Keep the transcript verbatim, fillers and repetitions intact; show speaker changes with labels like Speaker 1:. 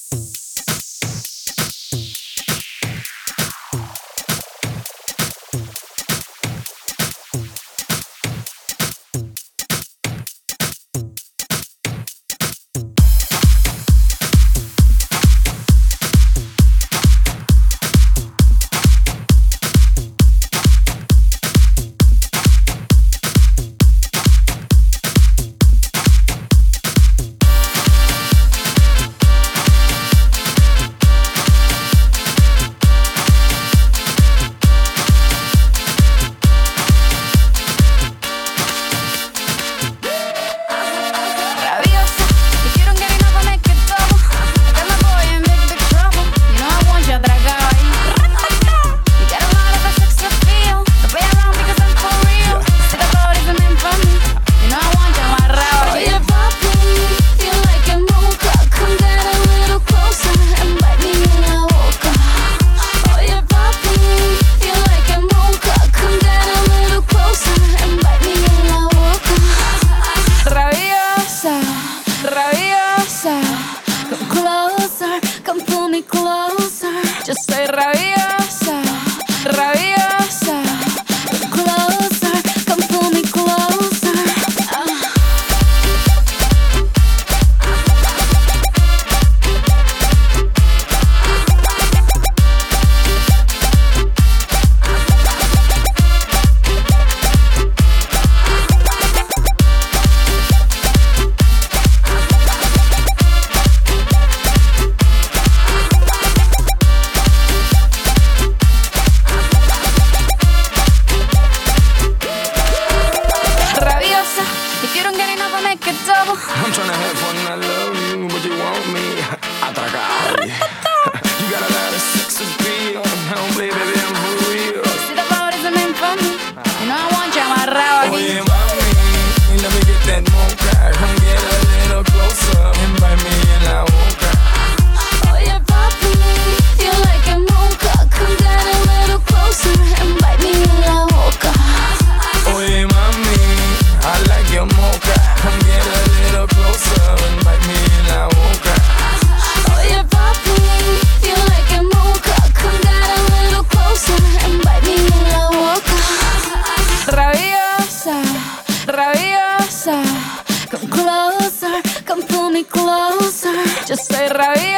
Speaker 1: Yo soy rabiosa, rabiosa. Closer, come pull me closer. Ah.
Speaker 2: I'm tryna have fun and I love you, but you want me atracar. You got a lot of sex appeal. Don't play, baby, I'm for real.
Speaker 1: Si the boat isn't meant for me, you know I want you amarrado aquí.
Speaker 2: Oye, mami, let me get that mocha. Come get a little closer and bite me en la boca.
Speaker 1: Oye, papi, you like a mocha. Come get a little closer and bite me en la boca.
Speaker 2: Oye, mami, I like your mocha. Come get a little closer and bite me en la boca.
Speaker 1: Oye, papi, you like a mocha. Come get a little closer and bite me en la boca. Rabiosa, rabiosa. Come closer, come pull me closer. Yo soy rabiosa.